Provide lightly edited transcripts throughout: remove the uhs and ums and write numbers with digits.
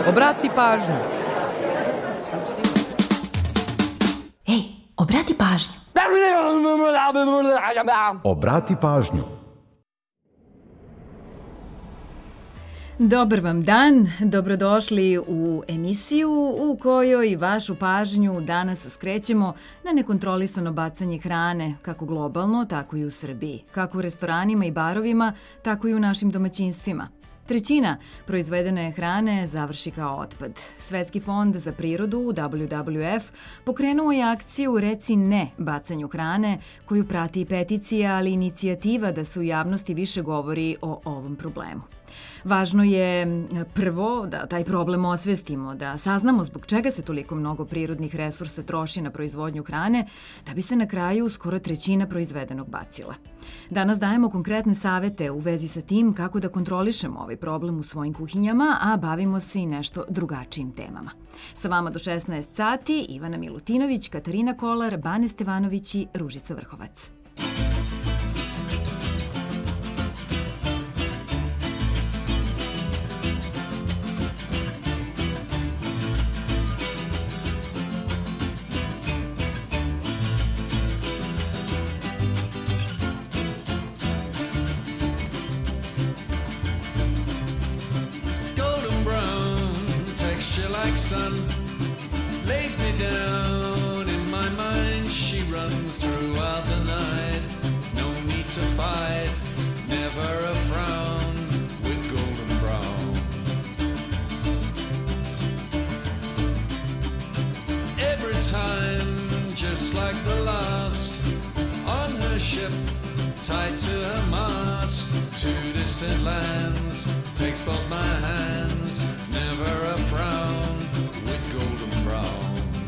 Obrati pažnju. Ej, obrati pažnju. Obrati pažnju. Dobar vam dan, dobrodošli u emisiju u kojoj vašu pažnju danas skrećemo na nekontrolisano bacanje hrane, kako globalno, tako i u Srbiji, kako u restoranima i barovima, tako i u našim domaćinstvima. Trećina proizvedene hrane završi kao otpad. Svetski fond za prirodu, WWF, pokrenuo je akciju Reci ne bacanju hrane, koju prati i peticija, ali i inicijativa da se u javnosti više govori o ovom problemu. Važno je prvo da taj problem osvestimo, da saznamo zbog čega se toliko mnogo prirodnih resursa troši na proizvodnju hrane, da bi se na kraju skoro trećina proizvedenog bacila. Danas dajemo konkretne savete u vezi sa tim kako da kontrolišemo ovaj problem u svojim kuhinjama, a bavimo se i nešto drugačijim temama. Sa vama do 16 sati Ivana Milutinović, Katarina Kolar, Bane Stevanović i Ružica Vrhovac. Sun lays me down in my mind. She runs throughout the night. No need to fight, never a frown with golden brown. Every time, just like the last, on her ship, tied to her mast, to distant lands, takes both my hands, never a frown. Golden brown.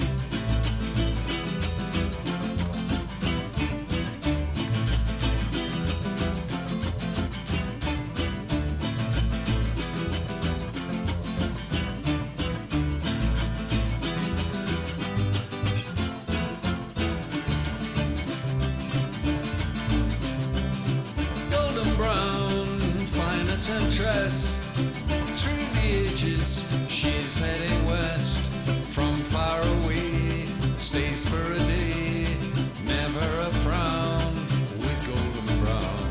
Golden brown, fine a temptress. Through the ages, she's heading west. From far away, stays for a day, never a frown with golden brown.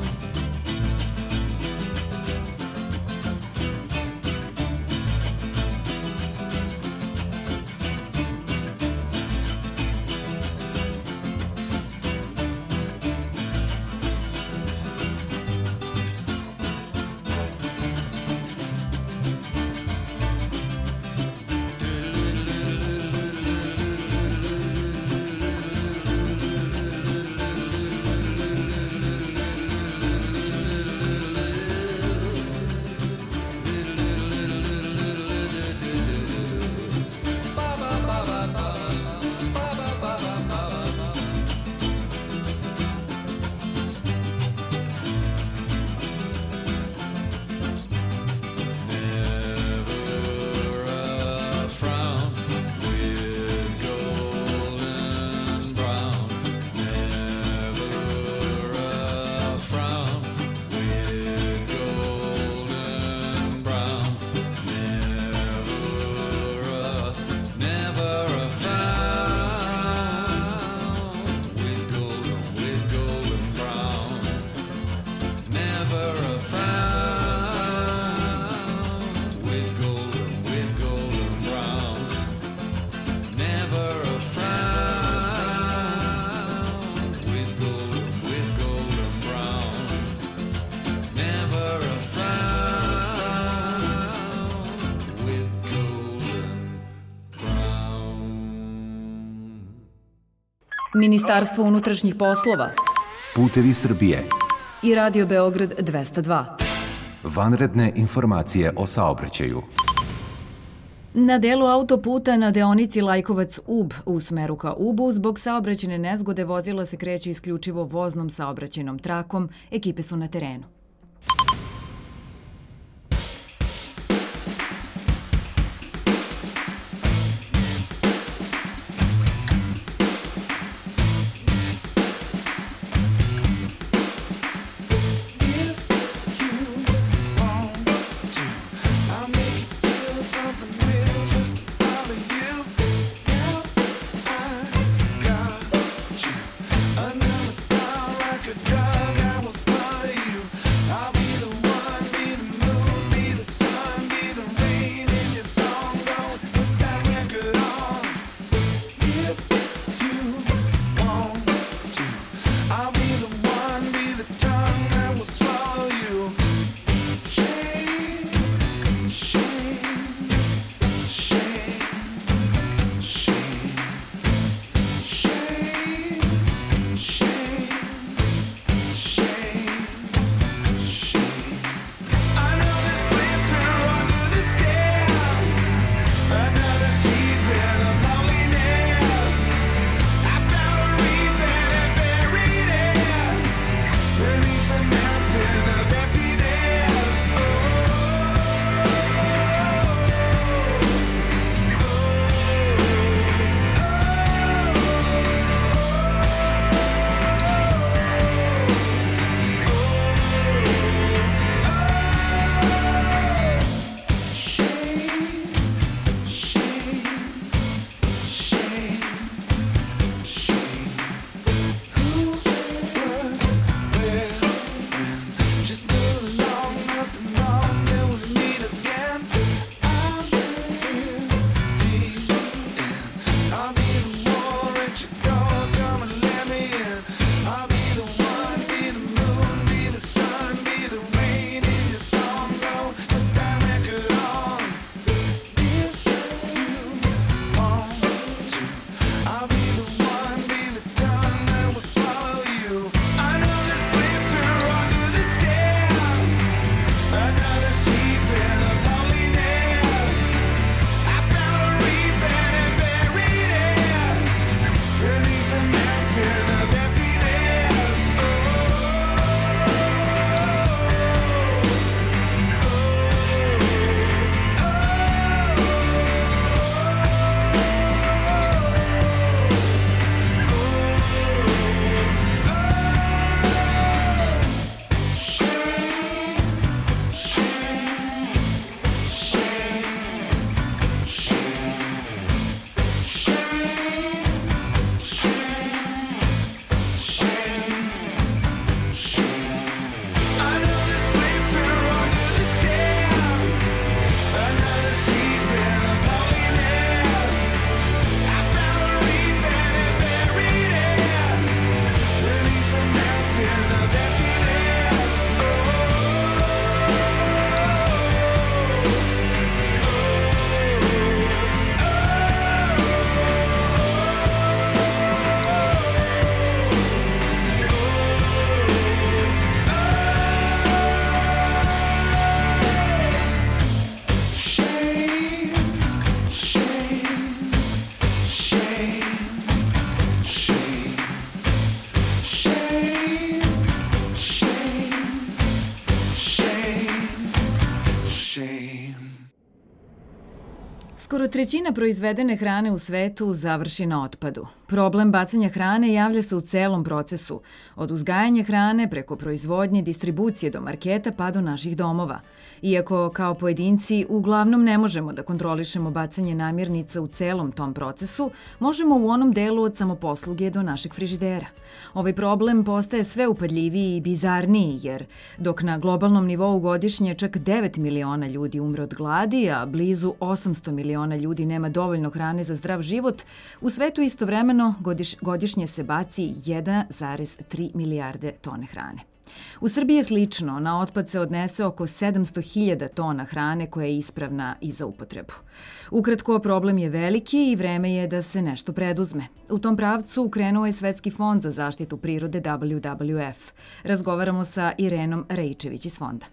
Ministarstvo unutrašnjih poslova, Putevi Srbije i Radio Beograd 202. Vanredne informacije o saobraćaju. Na delu autoputa na deonici Lajkovac-Ub u smeru ka Ubu zbog saobraćajne nezgode vozila se kreću isključivo voznom saobraćajnom trakom, ekipe su na terenu. Something real Skoro trećina proizvedene hrane u svetu završi na otpadu. Problem bacanja hrane javlja se u celom procesu, od uzgajanja hrane preko proizvodnje, distribucije do marketa pa do naših domova. Iako kao pojedinci uglavnom ne možemo da kontrolišemo bacanje namirnica u celom tom procesu, možemo u onom delu od samoposluge do našeg frižidera. Ovaj problem postaje sve upadljiviji i bizarniji, jer dok na globalnom nivou godišnje čak 9 miliona ljudi umre od gladi, a blizu 800 miliona ljudi nema dovoljno hrane za zdrav život, u svetu istovremeno godišnje se baci 1,3 milijarde tone hrane. U Srbiji je slično, na otpad se odnese oko 700.000 tona hrane koja je ispravna i za upotrebu. Ukratko, problem je veliki i vreme je da se nešto preduzme. U tom pravcu krenuo je Svetski fond za zaštitu prirode WWF. Razgovaramo sa Irenom Raičević iz fonda.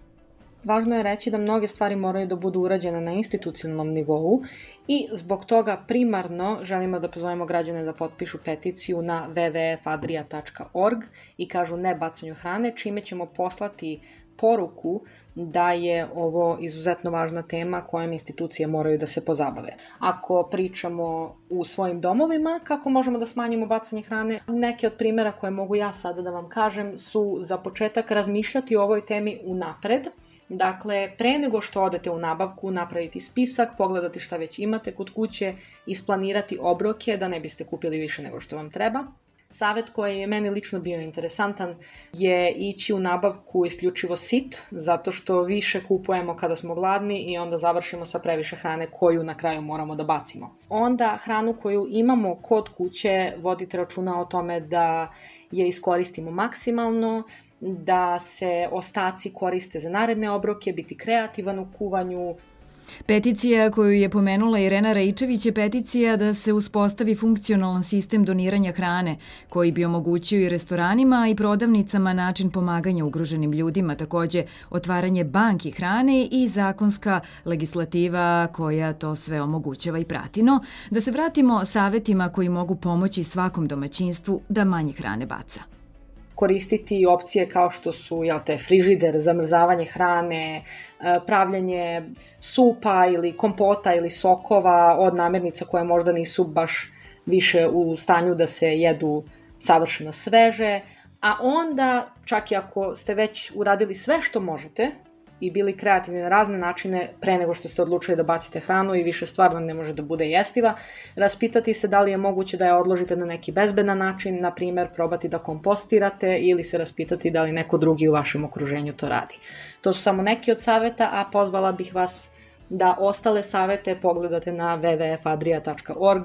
Važno je reći da mnoge stvari moraju da budu urađene na institucionalnom nivou i zbog toga primarno želimo da pozovemo građane da potpišu peticiju na www.adria.org i kažu ne bacanju hrane, čime ćemo poslati poruku da je ovo izuzetno važna tema kojom institucije moraju da se pozabave. Ako pričamo u svojim domovima kako možemo da smanjimo bacanje hrane, neke od primjera koje mogu ja sada da vam kažem su za početak razmišljati o ovoj temi unapred. Dakle, pre nego što odete u nabavku, napraviti spisak, pogledati šta već imate kod kuće, isplanirati obroke da ne biste kupili više nego što vam treba. Savet koji je meni lično bio interesantan je ići u nabavku isključivo sit, zato što više kupujemo kada smo gladni i onda završimo sa previše hrane koju na kraju moramo da bacimo. Onda hranu koju imamo kod kuće vodite računa o tome da je iskoristimo maksimalno, da se ostaci koriste za naredne obroke, biti kreativan u kuvanju. Peticija koju je pomenula Irena Raičević je peticija da se uspostavi funkcionalan sistem doniranja hrane koji bi omogućio i restoranima i prodavnicama način pomaganja ugroženim ljudima, takođe otvaranje banki hrane i zakonska legislativa koja to sve omogućava i prati. No, da se vratimo savetima koji mogu pomoći svakom domaćinstvu da manje hrane baca. Koristiti opcije kao što su frižider, zamrzavanje hrane, pravljanje supa ili kompota ili sokova od namirnica koje možda nisu baš više u stanju da se jedu savršeno sveže, a onda čak i ako ste već uradili sve što možete i bili kreativni na razne načine pre nego što ste odlučili da bacite hranu i više stvarno ne može da bude jestiva, raspitati se da li je moguće da je odložite na neki bezbedan način, na primjer probati da kompostirate ili se raspitati da li neko drugi u vašem okruženju to radi. To su samo neki od saveta, a pozvala bih vas da ostale savete pogledate na www.adria.org.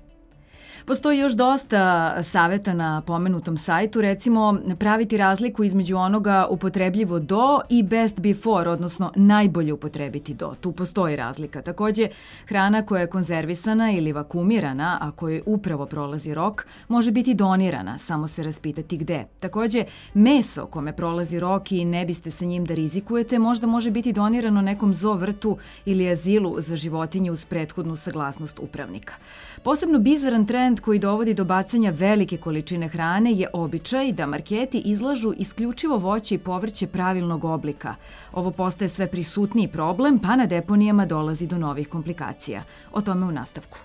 Postoji još dosta saveta na pomenutom sajtu, recimo praviti razliku između onoga upotrebljivo do i best before, odnosno najbolje upotrebiti do. Tu postoji razlika. Takođe, hrana koja je konzervisana ili vakumirana, a kojoj upravo prolazi rok, može biti donirana, samo se raspitati gde. Takođe, meso kome prolazi rok i ne biste sa njim da rizikujete, možda može biti donirano nekom zoo vrtu ili azilu za životinje uz prethodnu saglasnost upravnika. Posebno bizaran trend koji dovodi do bacanja velike količine hrane je običaj da marketi izlažu isključivo voće i povrće pravilnog oblika. Ovo postaje sve prisutniji problem, pa na deponijama dolazi do novih komplikacija. O tome u nastavku.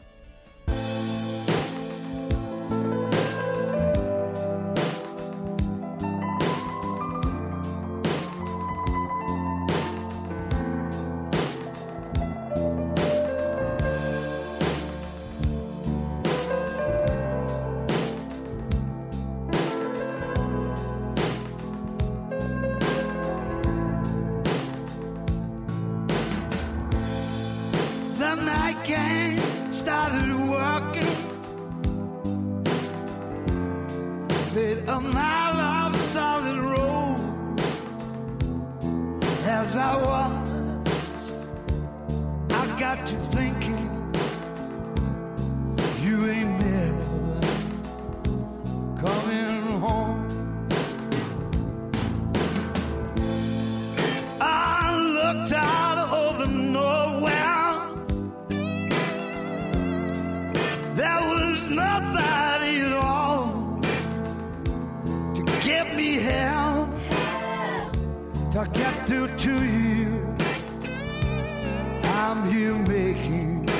To get through to you, I'm here making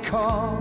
call.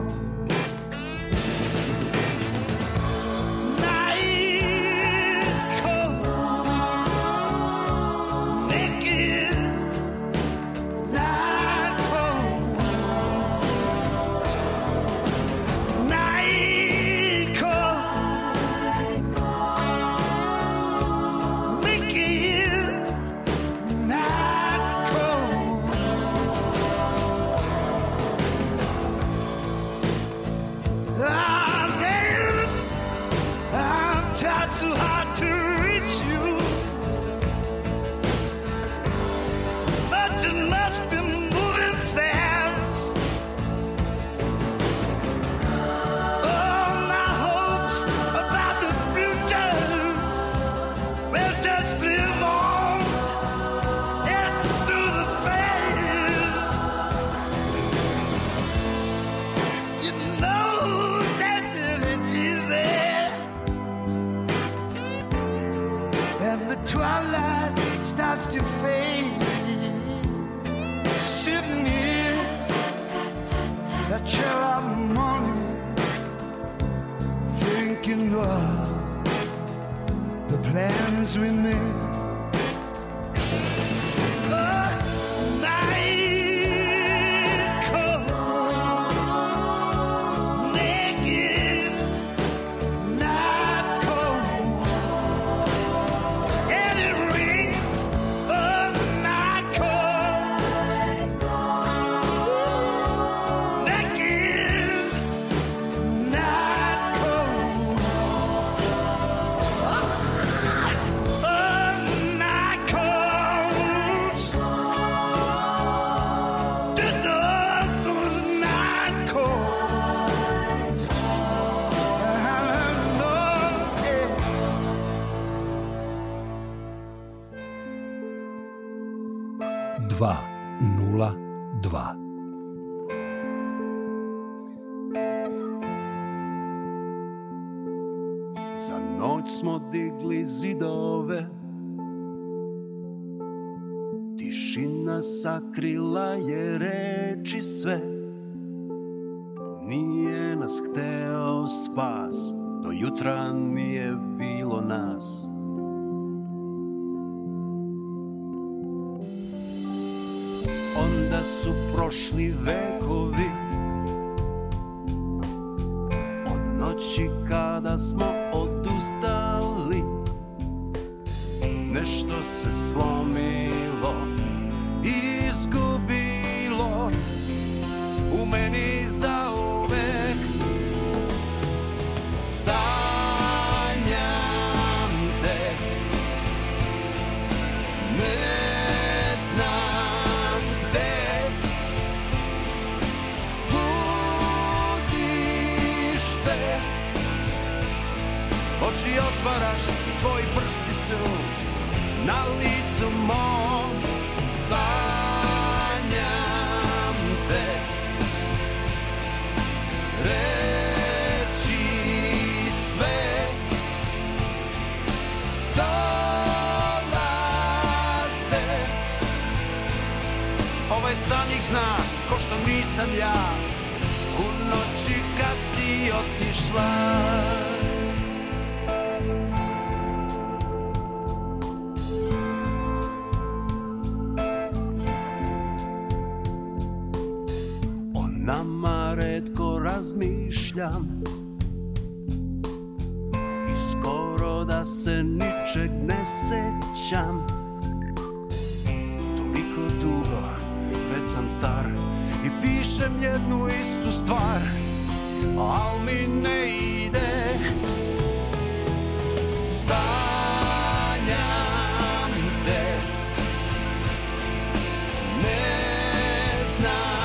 The plans we made. Za noć smo digli zidove, tišina sakrila je reči sve. Nije nas hteo spas, do jutra nije bilo nas. Onda su prošli vekovi, od noći kada smo odustali. Nešto se slomilo, izgubilo u meni zauvek. Sanjam te, ne znam gde. Budiš se, oči otvaraš, tvoji prsti su na licu mom. Sanjam te, reči sve dolaze. Ovaj san ih zna, ko što nisam ja, u noći kad si otišla. Nama retko razmišljam i skoro da se ničeg ne sećam. Toliko dugo, već sam star i pišem jednu istu stvar, al mi ne ide. Sanjam te, ne znam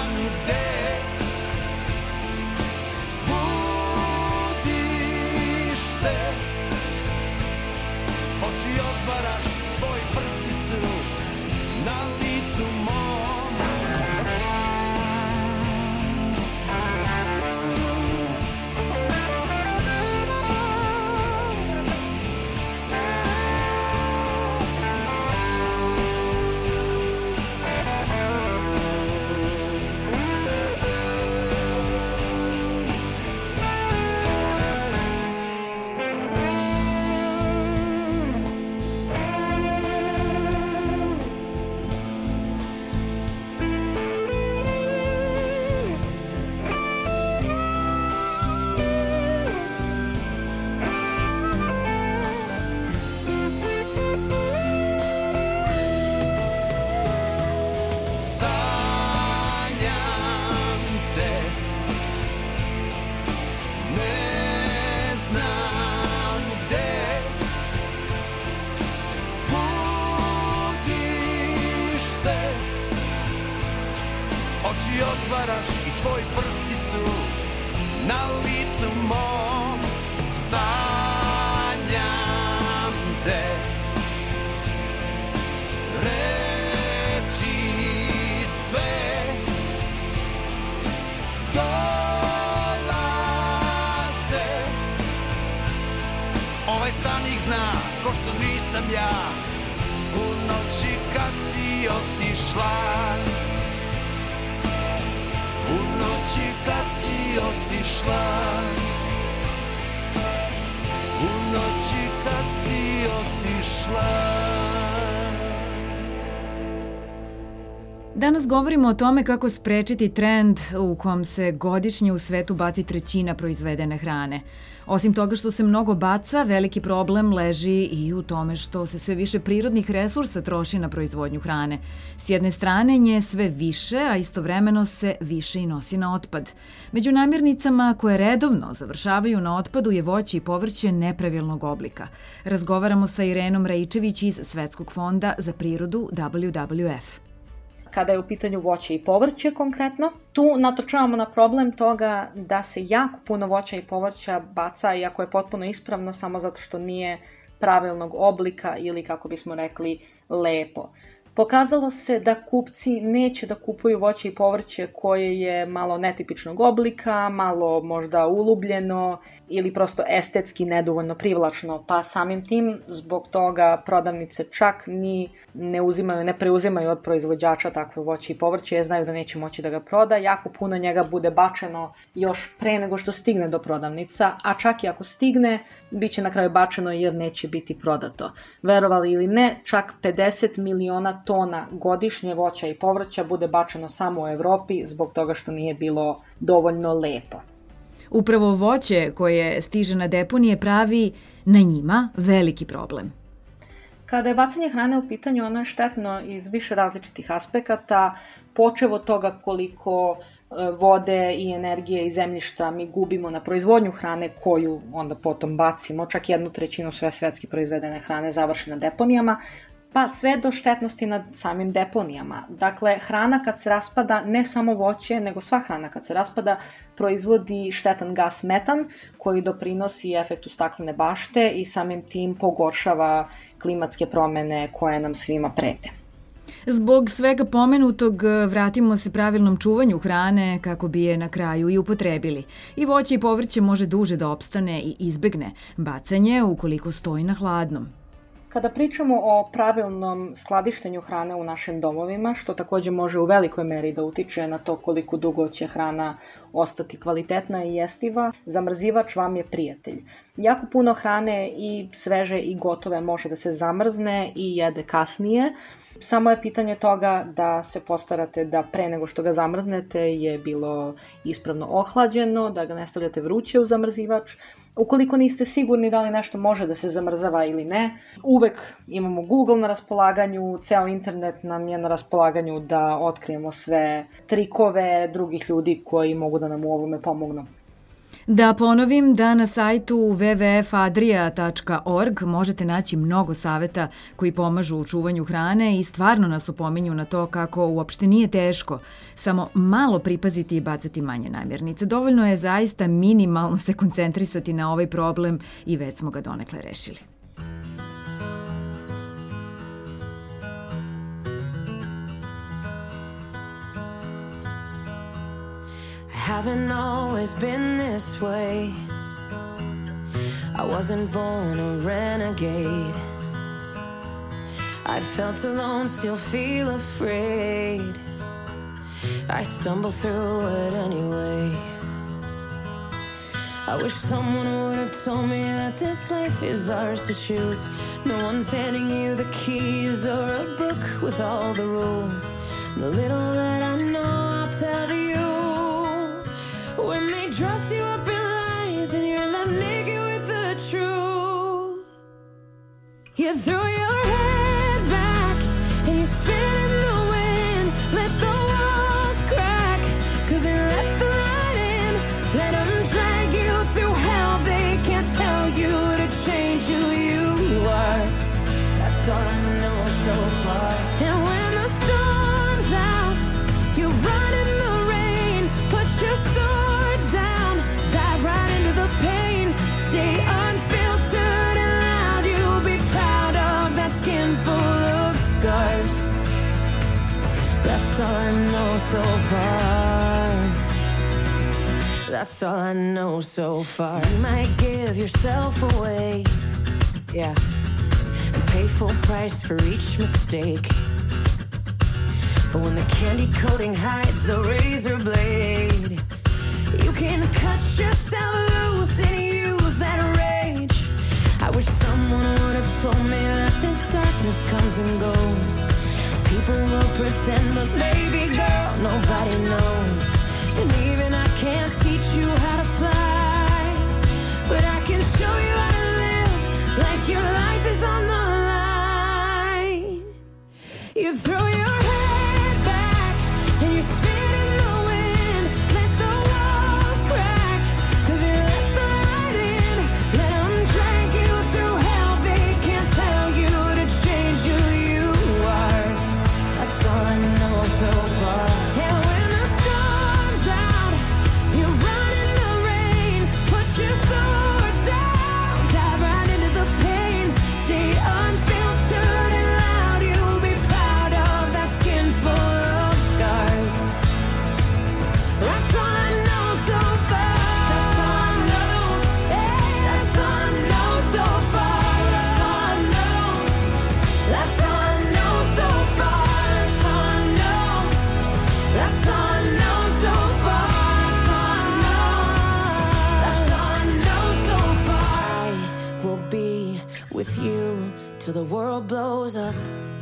oči otvaraš, tvoji prsti su na licu mom. oči otvaraš i tvoji prsti su na licu mom. Sanjam te, reči sve dolaze. Ovaj san ih zna, ko što nisam ja, u noći kad si otišla. U noći kad si otišla. U noći kad si otišla. Danas govorimo o tome kako sprečiti trend u kom se godišnje u svetu baci 1/3 proizvedene hrane. Osim toga što se mnogo baca, veliki problem leži i u tome što se sve više prirodnih resursa troši na proizvodnju hrane. S jedne strane nje sve više, a istovremeno se više i nosi na otpad. Među namirnicama koje redovno završavaju na otpadu je voće i povrće nepravilnog oblika. Razgovaramo sa Irenom Raičević iz Svetskog fonda za prirodu WWF. Kada je u pitanju voće i povrće konkretno, tu natrčavamo na problem toga da se jako puno voća i povrća baca, iako je potpuno ispravno, samo zato što nije pravilnog oblika ili, kako bismo rekli, lepo. Pokazalo se da kupci neće da kupuju voće i povrće koje je malo netipičnog oblika, malo možda ulubljeno ili prosto estetski nedovoljno privlačno, pa samim tim zbog toga prodavnice čak ni ne preuzimaju od proizvođača takvo voće i povrće jer znaju da neće moći da ga proda. Jako puno njega bude bačeno još pre nego što stigne do prodavnica, a čak i ako stigne, bit će na kraju bačeno jer neće biti prodato. Verovali ili ne, čak 50 miliona tona godišnje voća i povrća bude bačeno samo u Evropi zbog toga što nije bilo dovoljno lepo. Upravo voće koje stiže na deponije pravi na njima veliki problem. Kada je bacanje hrane u pitanju, ono je štetno iz više različitih aspekata, počev od toga koliko vode i energije i zemljišta mi gubimo na proizvodnju hrane koju onda potom bacimo, čak 1/3 sve svetski proizvedene hrane završi na deponijama, pa sve do štetnosti nad samim deponijama. Dakle, hrana kad se raspada, ne samo voće, nego sva hrana kad se raspada, proizvodi štetan gas metan koji doprinosi efektu staklene bašte i samim tim pogoršava klimatske promene koje nam svima prete. Zbog svega pomenutog vratimo se pravilnom čuvanju hrane kako bi je na kraju i upotrebili. I voće i povrće može duže da opstane i izbegne bacanje ukoliko stoji na hladnom. Kada pričamo o pravilnom skladištenju hrane u našim domovima, što takođe može u velikoj meri da utiče na to koliko dugo će hrana ostati kvalitetna i jestiva, zamrzivač vam je prijatelj. Jako puno hrane i sveže i gotove može da se zamrzne i jede kasnije. Samo je pitanje toga da se postarate da pre nego što ga zamrznete je bilo ispravno ohlađeno, da ga ne stavljate vruće u zamrzivač. Ukoliko niste sigurni da li nešto može da se zamrzava ili ne, uvek imamo Google na raspolaganju, ceo internet nam je na raspolaganju da otkrijemo sve trikove drugih ljudi koji mogu da nam u ovome pomognu. Da ponovim da na sajtu www.adria.org možete naći mnogo saveta koji pomažu u čuvanju hrane i stvarno nas opominju na to kako uopšte nije teško. Samo malo pripaziti i bacati manje namirnice. Dovoljno je zaista minimalno se koncentrisati na ovaj problem i već smo ga donekle rešili. Haven't always been this way. I wasn't born a renegade. I felt alone, still feel afraid. I stumble through it anyway. I wish someone would have told me that this life is ours to choose. No one's handing you the keys or a book with all the rules. The little that I know I'll tell to you. When they dress you up in lies and you're left naked with the truth, you throw your head back and you spin in the wind. Let the walls crack, 'cause it lets the light in. Let them drag you through hell. They can't tell you to change who you are. That's all I know so far. And when the storm's out, you run in the That's all I know so far. That's all I know so far. So you might give yourself away, yeah, and pay full price for each mistake. But when the candy coating hides the razor blade, you can cut yourself loose and use that rage. I wish someone would have told me that this darkness comes and goes. People will pretend, but baby girl, nobody knows. And even I can't teach you how to fly, but I can show you how to live like your life is on the line. You throw your head back and you spin in the wind. Let the walls crack, 'cause it lets the light in. Let them drag you through hell. They can't tell you to change who you are. That's all I know so far. And when the storm's out, you run in the rain. Put your sword down, dive right into the pain. Stay unfiltered and loud. You'll be proud of that skin full of scars. That's all I know so far. That's all I know. Hey, that's all I know so far. That's all I know. That's all I know so far. That's all I know. That's all I know so far. That's all I know. That's all I know so far. I will be with you till the world blows up.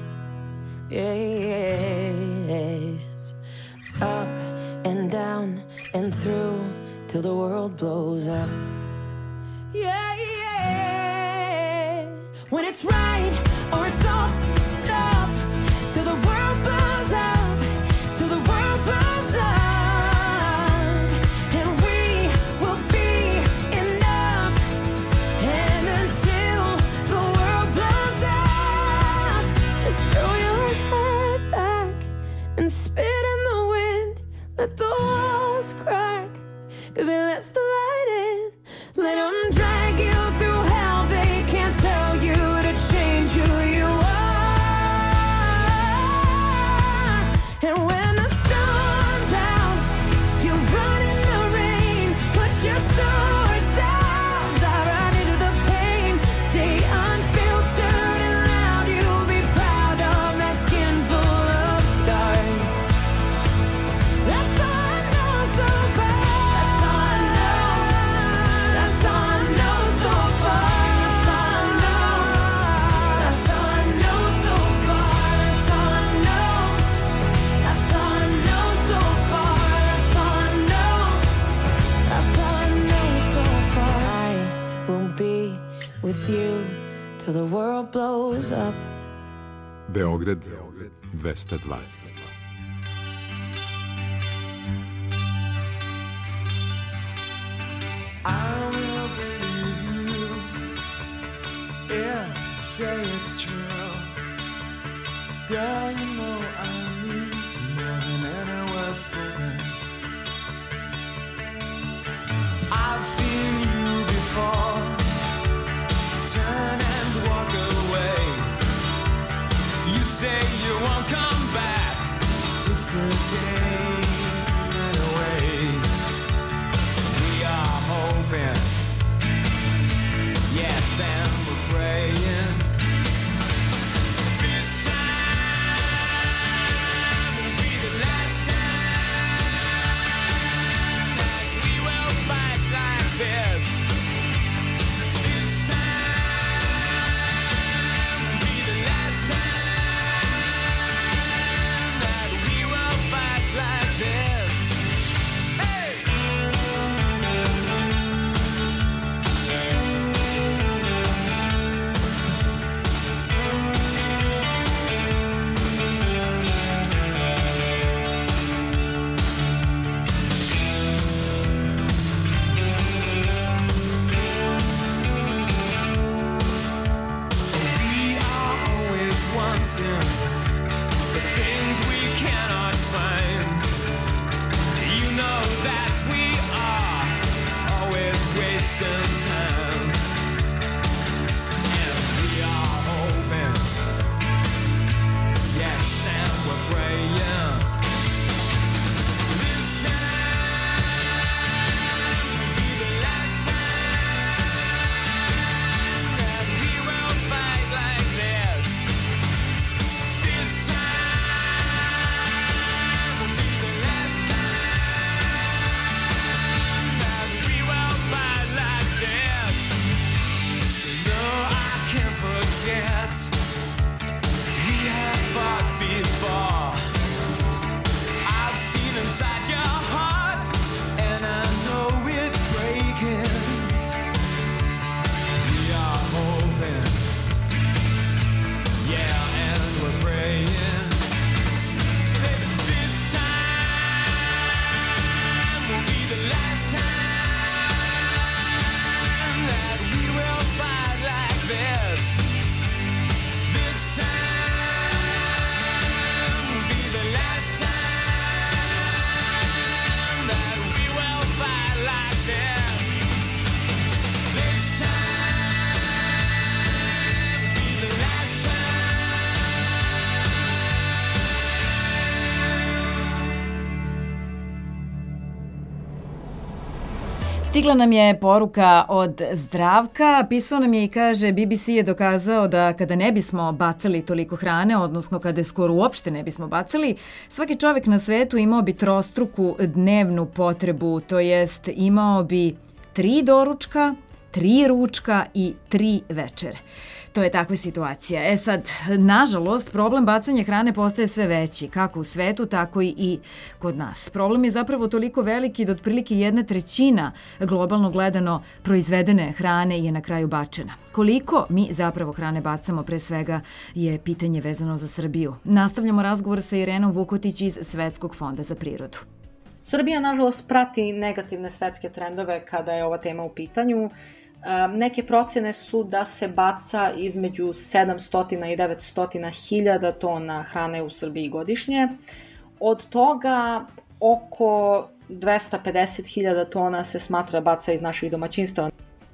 Yes. Up and down and through till the world blows up. Yeah, yeah. When it's right or it's off up till the world blows up, till the world blows up, and we will be enough. And until the world blows up, just throw your head back and spit in the wind. Let the walls crack, 'cause it lets the light in. Let them drag you through hell. They can't tell you to change who you are. And when the storm's out, you run in the rain. Put your sword down, dive right into the pain. Stay unfiltered and loud. You'll be proud of that skin full of scars. That's all I know so far. That's all I know. That's all I know so far. That's all I know. That's all I know so far. That's all I know. That's all I know so far. That's all I know. That's all I know so far. I will be with you till the world blows up. Beograd 202. I will believe you if you say it's true. Girl, you know I need you more than any word spoken. I've seen you before, turn and walk away. You say you won't come back, it's just a game in a way. We are hoping, yes, and we're praying. This time will be the last time that we will fight like this. This time will be the last time that we will fight like Stigla nam je poruka od Zdravka. Pisao nam je i kaže BBC je dokazao da kada ne bismo bacali toliko hrane, odnosno kada je skoro uopšte ne bismo bacali, svaki čovjek na svetu imao bi trostruku dnevnu potrebu, to jest imao bi 3 doručka, 3 ručka i 3 večere. To je takva situacija. Sad, nažalost, problem bacanja hrane postaje sve veći, kako u svetu, tako i kod nas. Problem je zapravo toliko veliki da otprilike 1/3 globalno gledano proizvedene hrane je na kraju bačena. Koliko mi zapravo hrane bacamo, pre svega, je pitanje vezano za Srbiju. Nastavljamo razgovor sa Irenom Vukotić iz Svetskog fonda za prirodu. Srbija, nažalost, prati negativne svetske trendove kada je ova tema u pitanju. Neke procjene su da se baca između 700 i 900 hiljada tona hrane u Srbiji godišnje. Od toga oko 250 hiljada tona se smatra baca iz naših domaćinstava.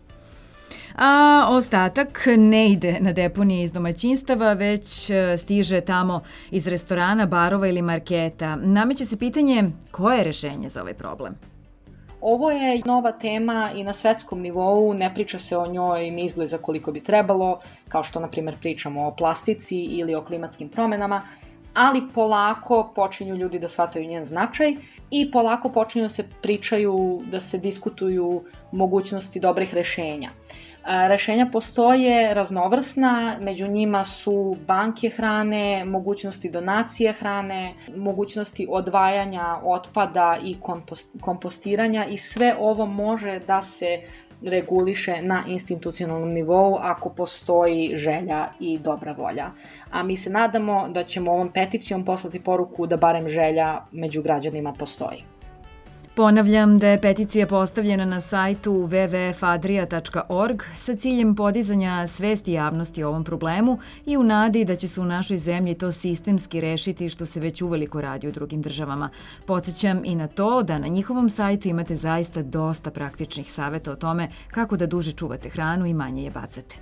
A ostatak ne ide na deponije iz domaćinstava, već stiže tamo iz restorana, barova ili marketa. Nameće se pitanje koje je rešenje za ovaj problem? Ovo je nova tema i na svetskom nivou, ne priča se o njoj ni izbliza koliko bi trebalo, kao što, na primjer, pričamo o plastici ili o klimatskim promenama, ali polako počinju ljudi da shvataju njen značaj i polako počinju da se pričaju, da se diskutuju mogućnosti dobrih rešenja. Rešenja postoje raznovrsna, među njima su banke hrane, mogućnosti donacije hrane, mogućnosti odvajanja otpada i kompostiranja i sve ovo može da se reguliše na institucionalnom nivou ako postoji želja i dobra volja. A mi se nadamo da ćemo ovom peticijom poslati poruku da barem želja među građanima postoji. Ponavljam da je peticija postavljena na sajtu www.adria.org sa ciljem podizanja svesti javnosti o ovom problemu i u nadi da će se u našoj zemlji to sistemski rešiti, što se već uveliko radi u drugim državama. Podsjećam i na to da na njihovom sajtu imate zaista dosta praktičnih saveta o tome kako da duže čuvate hranu i manje je bacate.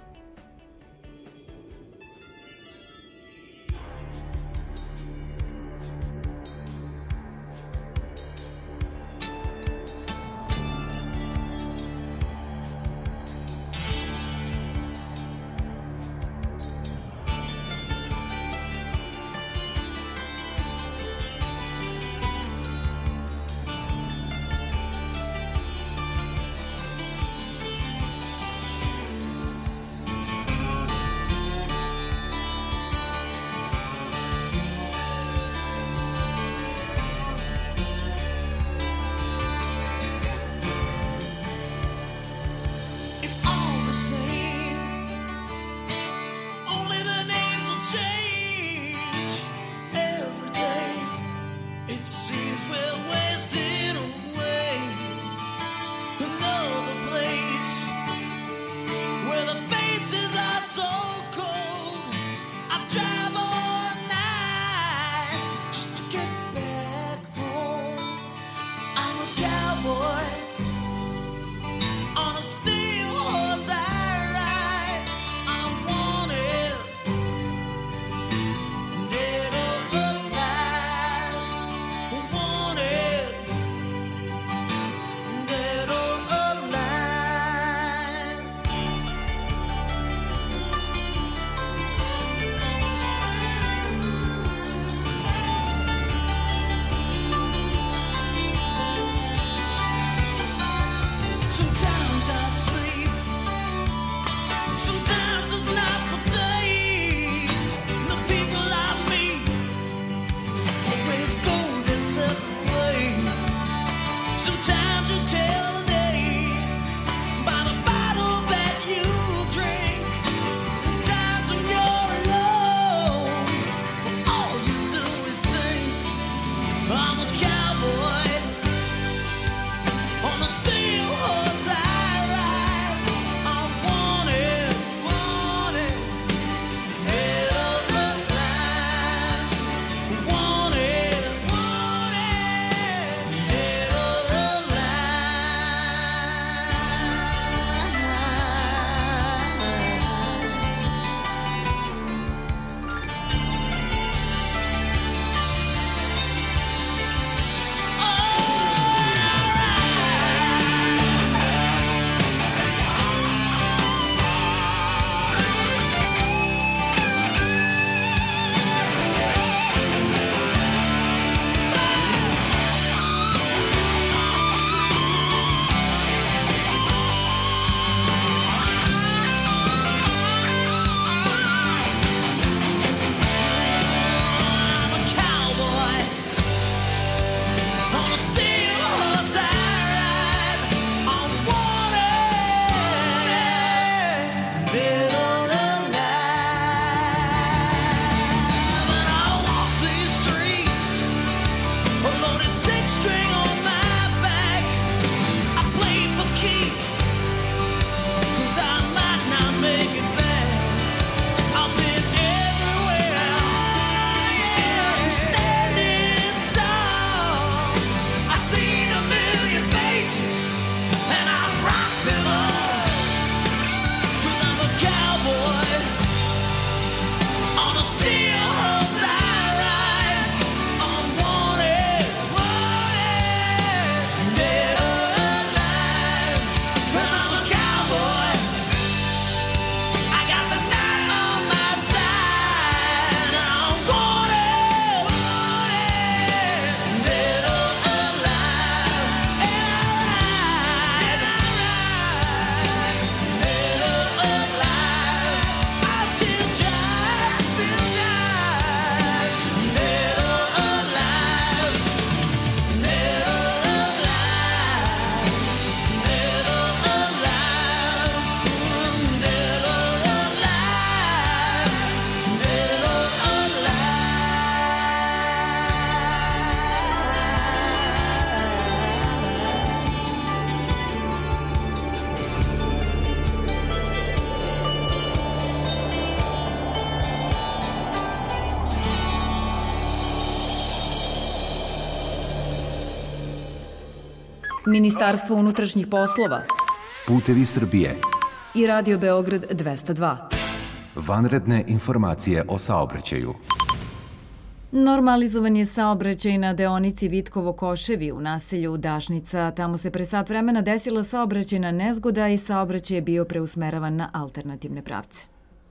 Ministarstvo unutrašnjih poslova Putevi Srbije i Radio Beograd 202. Vanredne informacije o saobraćaju. Normalizovan je saobraćaj na deonici Vitkovo-Koševi u naselju Dašnica. Tamo se pre sat vremena desila saobraćajna nezgoda i saobraćaj je bio preusmeravan na alternativne pravce.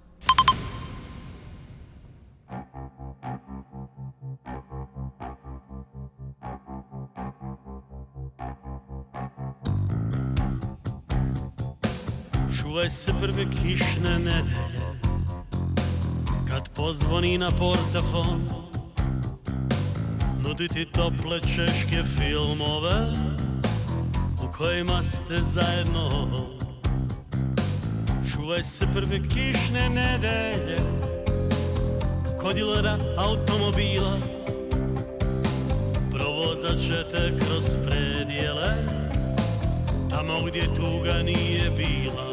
Čuvaj se prve kišne nedelje, kad pozvoni na portafon, nudi ti tople češke filmove u kojima ste zajedno. Čuvaj se prve kišne nedelje, kod dilera automobila, provozat će te kroz predjele, tamo gdje tuga nije bila.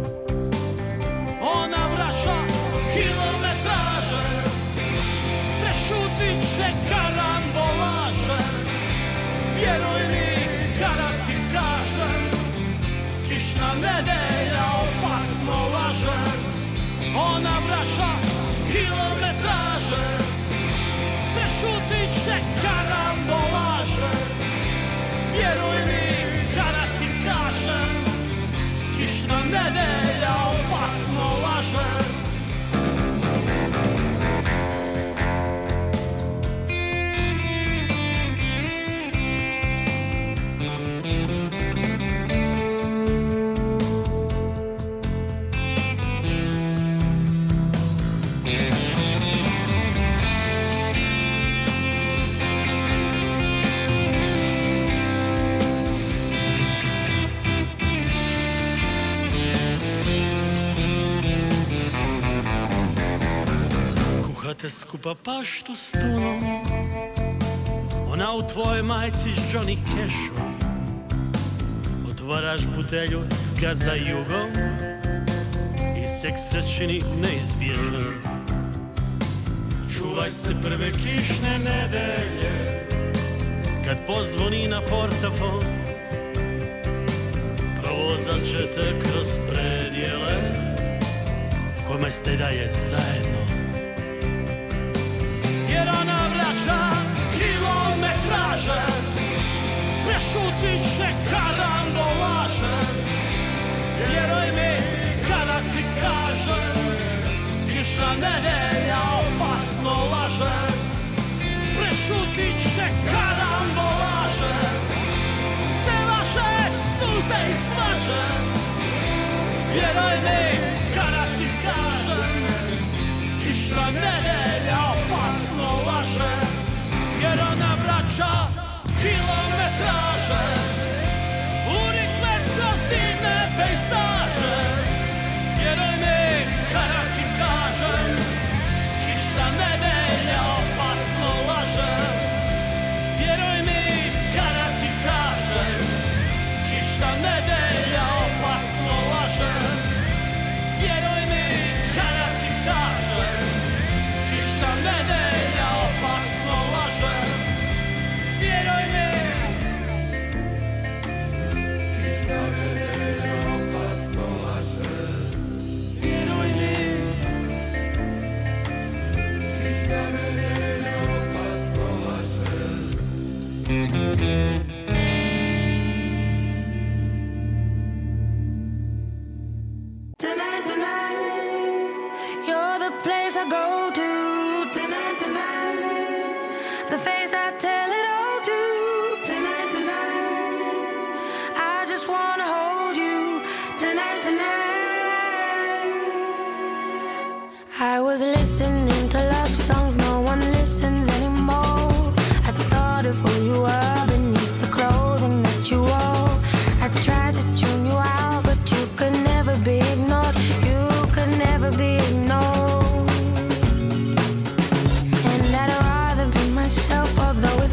Ona vraća kilometraže, prešutit će karambolaže. Vjeruj mi kada ti kažem, kišna nedelja opasno laže. Ona vraća kilometraže, prešutit će karambolaže. Vjeruj mi kada ti kažem, kišna nedelja opasno laže. Te skupa paštu s tunom, ona u tvojoj majci s Johnny Cashom. Otvaraš butelju tka za jugom i seks se čini neizbježan. Čuvaj se prve kišne nedelje, kad pozvoni na portafon, provozat će te kroz predjele kome ste dalje zajedno. Jer ona vraća kilometraže, prešutit će karambolaže. Vjeruj mi kada ti kažem, kišna nedelja opasno laže. Prešutit će karambolaže, sve vaše suze i svađe. Vjeruj mi kada ti kažem, kišna nedelja opasno laže. Jer ona vraća kilometraže, u rikmec kroz divne pejsaže. Vjeruj mi kada ti kažem, kišna nedelja opasno laže. Vjeruj mi kada ti kažem, kišna nedelja opasno laže. Vjeruj mi kada ti kažem, kišna nedelja opasno laže. Vjeruj mi, kišna nedelja opasno laže. Vjeruj mi, kišna nedelja opasno laže. Tonight, tonight, you're the place I go to. Tonight, tonight, the face I tell it all to. Tonight, tonight, I just wanna hold you. Tonight, tonight, I was listening to love songs no one listens anymore. I thought of who you were beneath the clothing that you wore. I tried to tune you out, but you could never be ignored. You could never be ignored. And I'd rather be myself, although it's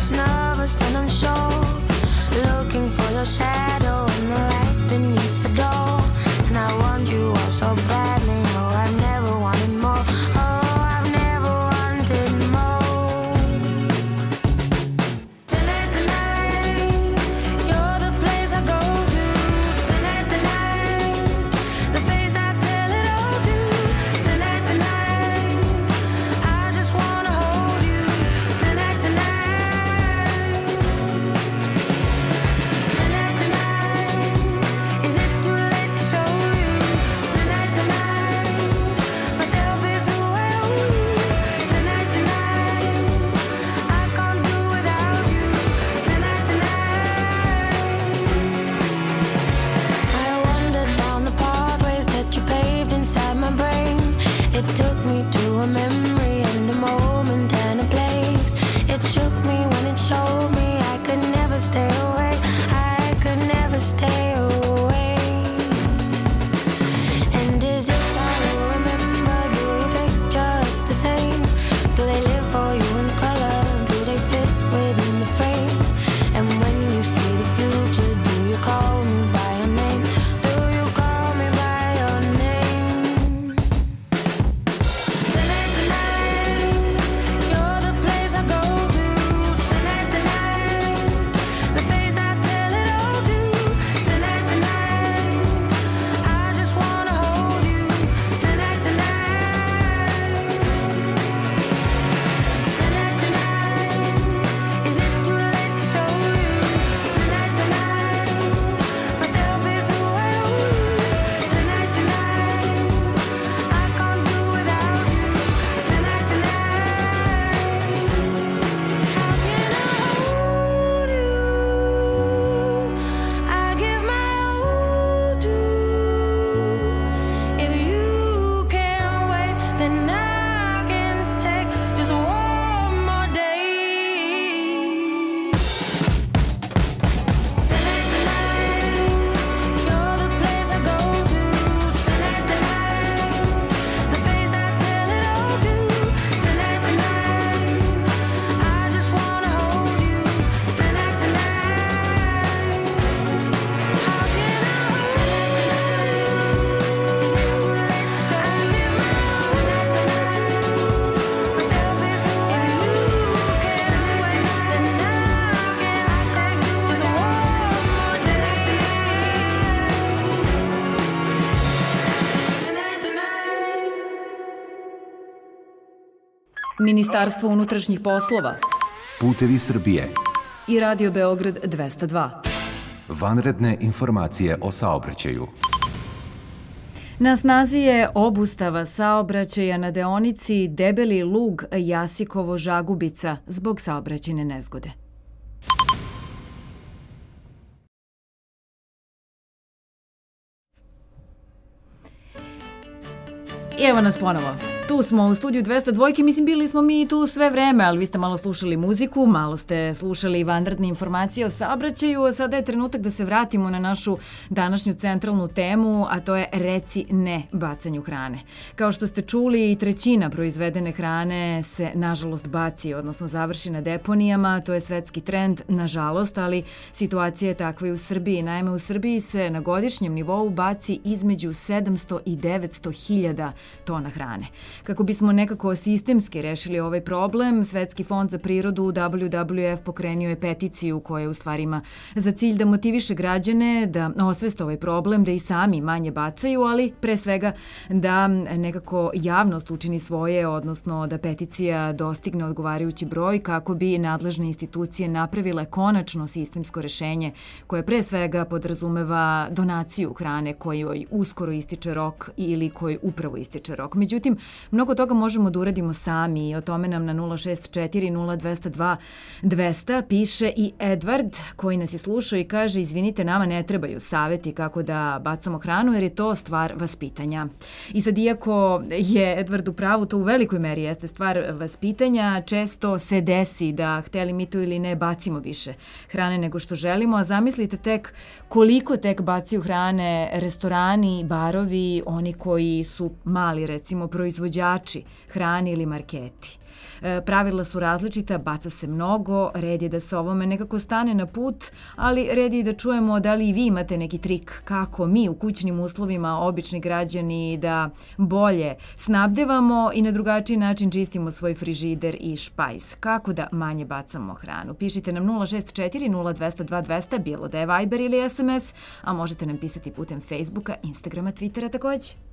Ministarstvo unutrašnjih poslova, Putevi Srbije i Radio Beograd 202. Vanredne informacije o saobraćaju. Na snazi je obustava saobraćaja na deonici Debeli Lug Jasikovo-Žagubica zbog saobraćajne nezgode. I evo nas ponovo. Tu smo u studiju 202, mislim bili smo mi tu sve vreme, ali vi ste malo slušali muziku, malo ste slušali vanredne informacije o saobraćaju, a sada je trenutak da se vratimo na našu današnju centralnu temu, a to je reci ne bacanju hrane. Kao što ste čuli, 1/3 proizvedene hrane se nažalost baci, odnosno završi na deponijama, to je svetski trend, nažalost, ali situacija je takva i u Srbiji. Naime, u Srbiji se na godišnjem nivou baci između 700 i 900 hiljada tona hrane. Kako bismo nekako sistemski rešili ovaj problem, Svetski fond za prirodu WWF pokrenio je peticiju koja u stvari ima za cilj da motiviše građane da osveste ovaj problem, da i sami manje bacaju, ali pre svega da nekako javnost učini svoje, odnosno da peticija dostigne odgovarajući broj kako bi nadležne institucije napravile konačno sistemsko rešenje koje pre svega podrazumeva donaciju hrane kojoj uskoro ističe rok ili koji upravo ističe rok. Međutim, mnogo toga možemo da uradimo sami i o tome nam na 064 0202 200 piše i Edvard koji nas je slušao i kaže: izvinite, nama ne trebaju saveti kako da bacamo hranu jer je to stvar vaspitanja. I sad, iako je Edvard u pravu, to u velikoj meri jeste stvar vaspitanja, često se desi da, hteli mi to ili ne, bacimo više hrane nego što želimo, a zamislite tek koliko tek bacaju hrane restorani, barovi, oni koji su mali, recimo proizvođači hrane ili marketi. Pravila su različita, baca se mnogo, red je da se ovome nekako stane na put, ali red je da čujemo da li i vi imate neki trik kako mi u kućnim uslovima, obični građani, da bolje snabdevamo i na drugačiji način čistimo svoj frižider i špajz. Kako da manje bacamo hranu? Pišite nam 064 0202 200, bilo da je Viber ili SMS, a možete nam pisati putem Facebooka, Instagrama, Twittera takođe.